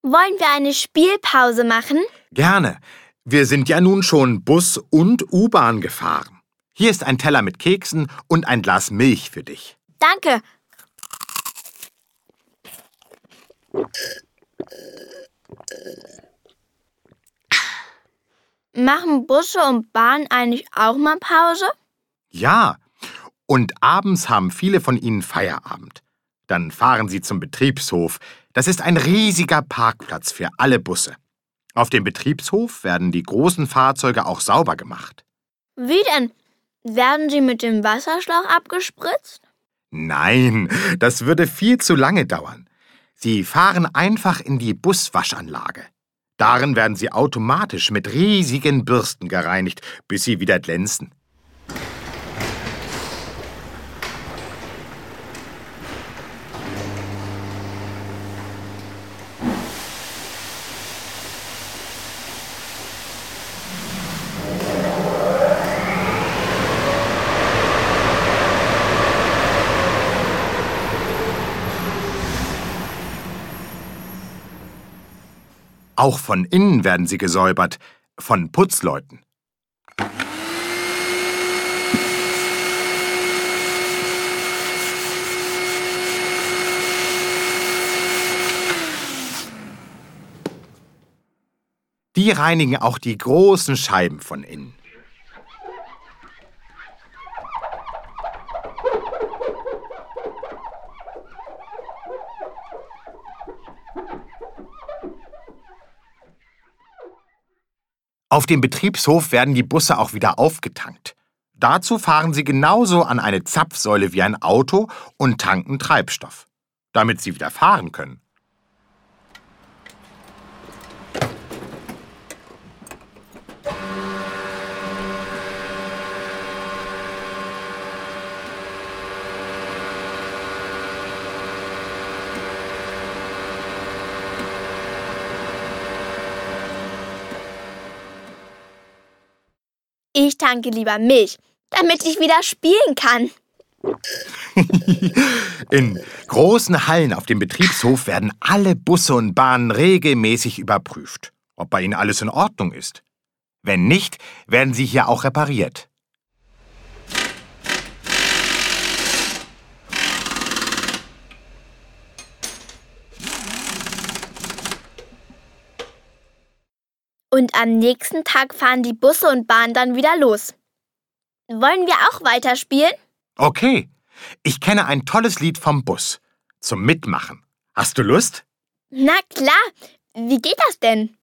Wollen wir eine Spielpause machen? Gerne. Wir sind ja nun schon Bus und U-Bahn gefahren. Hier ist ein Teller mit Keksen und ein Glas Milch für dich. Danke. Machen Busse und Bahnen eigentlich auch mal Pause? Ja, und abends haben viele von ihnen Feierabend. Dann fahren sie zum Betriebshof. Das ist ein riesiger Parkplatz für alle Busse. Auf dem Betriebshof werden die großen Fahrzeuge auch sauber gemacht. Wie denn? Werden sie mit dem Wasserschlauch abgespritzt? Nein, das würde viel zu lange dauern. Sie fahren einfach in die Buswaschanlage. Darin werden sie automatisch mit riesigen Bürsten gereinigt, bis sie wieder glänzen. Auch von innen werden sie gesäubert, von Putzleuten. Die reinigen auch die großen Scheiben von innen. Auf dem Betriebshof werden die Busse auch wieder aufgetankt. Dazu fahren sie genauso an eine Zapfsäule wie ein Auto und tanken Treibstoff, damit sie wieder fahren können. Ich tanke lieber Milch, damit ich wieder spielen kann. In großen Hallen auf dem Betriebshof werden alle Busse und Bahnen regelmäßig überprüft, ob bei ihnen alles in Ordnung ist. Wenn nicht, werden sie hier auch repariert. Und am nächsten Tag fahren die Busse und Bahnen dann wieder los. Wollen wir auch weiterspielen? Okay, ich kenne ein tolles Lied vom Bus. Zum Mitmachen. Hast du Lust? Na klar. Wie geht das denn?